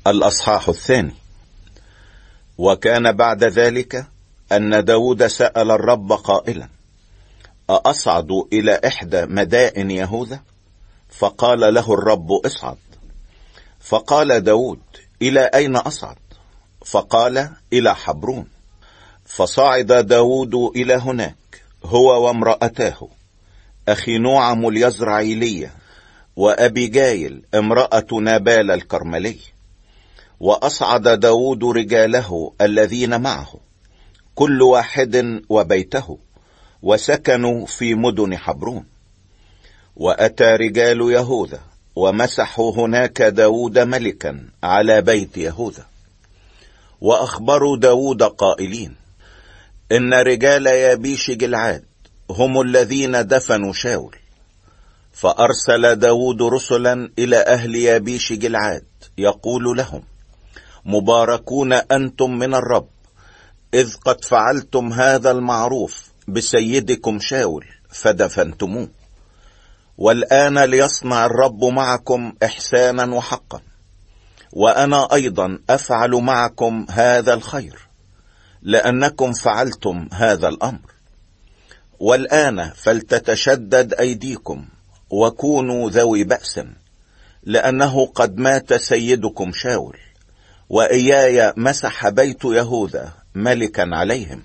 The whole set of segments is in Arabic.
الأصحاح 2. وكان بعد ذلك أن داود سأل الرب قائلا: أصعد إلى إحدى مدائن يهوذا؟ فقال له الرب: اصعد. فقال داود: إلى أين أصعد؟ فقال: إلى حبرون. فصعد داود إلى هناك هو وامرأتاه، أخينوعم اليزرعيلية، وأبيجايل امرأة نابال الكرملي. وأصعد داود رجاله الذين معه كل واحد وبيته، وسكنوا في مدن حبرون. وأتى رجال يهوذا ومسحوا هناك داود ملكا على بيت يهوذا. وأخبروا داود قائلين: إن رجال يابيش جلعاد هم الذين دفنوا شاول. فأرسل داود رسلا إلى أهل يابيش جلعاد يقول لهم: مباركون أنتم من الرب، إذ قد فعلتم هذا المعروف بسيدكم شاول فدفنتموه. والآن ليصنع الرب معكم إحسانا وحقا، وأنا أيضا أفعل معكم هذا الخير، لأنكم فعلتم هذا الأمر. والآن فلتتشدد أيديكم وكونوا ذوي بأس، لأنه قد مات سيدكم شاول، وإياي مسح بيت يهوذا ملكا عليهم.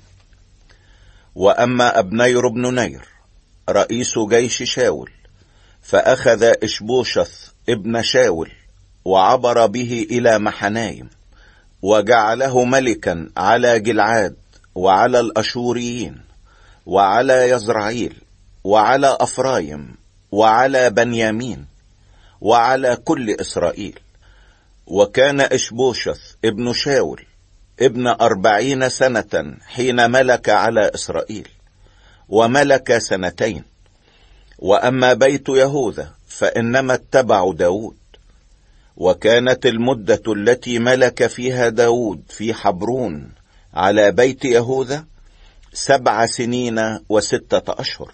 وأما أبنير بن نير رئيس جيش شاول فأخذ إشبوشث ابن شاول وعبر به إلى محنايم، وجعله ملكا على جلعاد وعلى الأشوريين وعلى يزرعيل وعلى أفرايم وعلى بنيامين وعلى كل إسرائيل. وكان إشبوشث ابن شاول ابن 40 سنة حين ملك على إسرائيل، وملك 2 سنين. وأما بيت يهوذا فإنما اتبعوا داود. وكانت المدة التي ملك فيها داود في حبرون على بيت يهوذا 7 سنين و6 أشهر.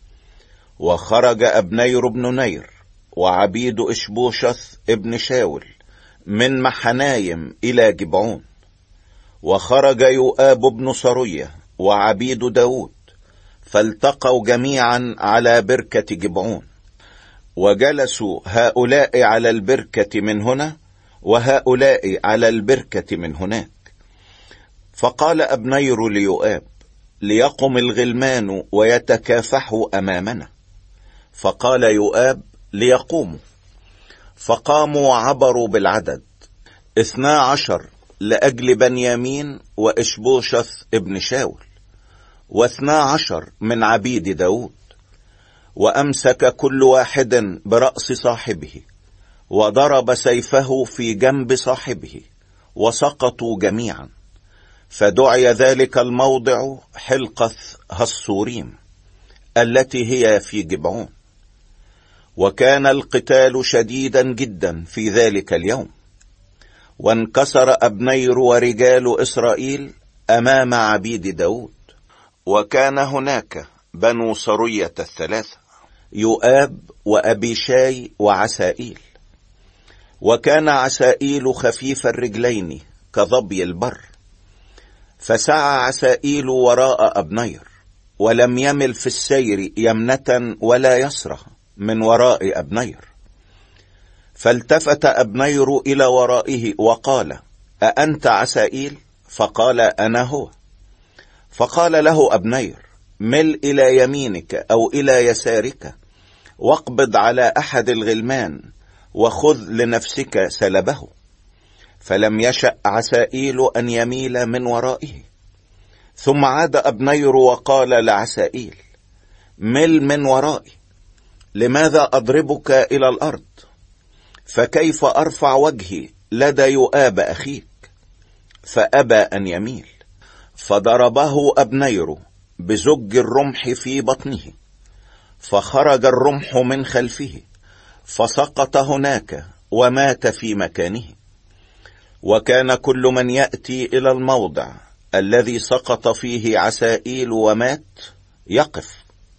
وخرج أبنير بن نير وعبيد إشبوشث ابن شاول من محنايم إلى جبعون. وخرج يؤاب بن صرية وعبيد داود، فالتقوا جميعا على بركة جبعون. وجلسوا هؤلاء على البركة من هنا وهؤلاء على البركة من هناك. فقال أبنير ليؤاب: ليقم الغلمان ويتكافحوا أمامنا. فقال يؤاب: ليقوموا. فقاموا وعبروا بالعدد 12 لأجل بنيامين وإشبوشث ابن شاول، 12 من عبيد داود. وأمسك كل واحد برأس صاحبه، وضرب سيفه في جنب صاحبه، وسقطوا جميعا. فدعي ذلك الموضع حلقث هالصوريم التي هي في جبعون. وكان القتال شديدا جدا في ذلك اليوم. وانكسر أبنير ورجال إسرائيل أمام عبيد داود. وكان هناك بنو صرية 3: يؤاب وأبيشاي وعسائيل. وكان عسائيل خفيف الرجلين كظبي البر، فسعى عسائيل وراء أبنير، ولم يمل في السير يمنة ولا يسرى من وراء أبنير. فالتفت أبنير إلى ورائه وقال: أأنت عسائيل؟ فقال: أنا هو. فقال له أبنير: مل إلى يمينك أو إلى يسارك، واقبض على أحد الغلمان، وخذ لنفسك سلبه. فلم يشأ عسائيل أن يميل من ورائه. ثم عاد أبنير وقال لعسائيل: مل من ورائي، لماذا أضربك إلى الأرض؟ فكيف أرفع وجهي لدى يؤاب أخيك؟ فأبى أن يميل. فضربه أبنير بزج الرمح في بطنه، فخرج الرمح من خلفه، فسقط هناك ومات في مكانه. وكان كل من يأتي إلى الموضع الذي سقط فيه عسائيل ومات يقف.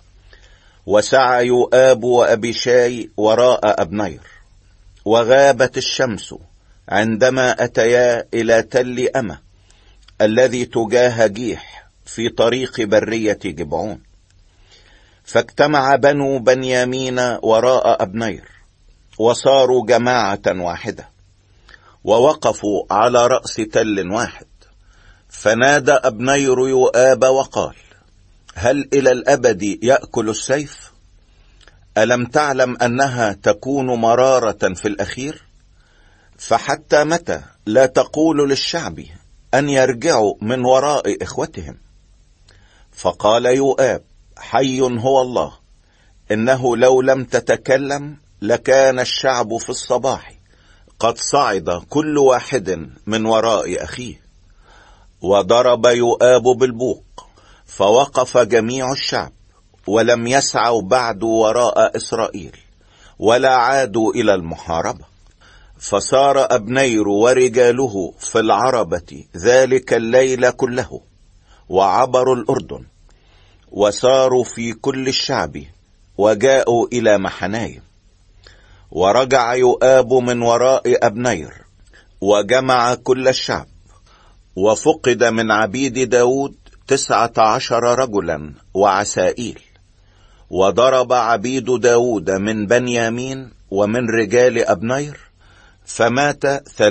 وسعى يؤاب وأبيشاي وراء أبنير، وغابت الشمس عندما أتيا إلى تل أمة الذي تجاه جيح في طريق برية جبعون. فاجتمع بنو بنيامين وراء أبنير، وصاروا جماعة واحدة، ووقفوا على رأس تل واحد. فنادى أبنير يؤاب وقال: هل إلى الأبد يأكل السيف؟ ألم تعلم أنها تكون مرارة في الأخير؟ فحتى متى لا تقول للشعب أن يرجعوا من وراء إخوتهم؟ فقال يؤاب: حي هو الله، إنه لو لم تتكلم لكان الشعب في الصباح قد صعد كل واحد من وراء أخيه. وضرب يؤاب بالبوق، فوقف جميع الشعب، ولم يسعوا بعد وراء إسرائيل، ولا عادوا إلى المحاربة. فسار أبنير ورجاله في العربة ذلك الليل كله، وعبروا الأردن، وساروا في كل الشعب، وجاءوا إلى محنايم. ورجع يؤاب من وراء أبنير، وجمع كل الشعب، وفقد من عبيد داود 19 رجلا وعسائيل. وضرب عبيد داود من بنيامين ومن رجال أبنير، فمات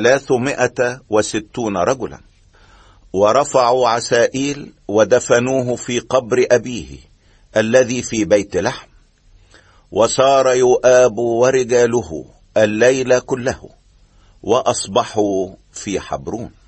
360 رجلا. ورفعوا عسائيل ودفنوه في قبر أبيه الذي في بيت لحم. وسار يؤاب ورجاله الليل كله، وأصبحوا في حبرون.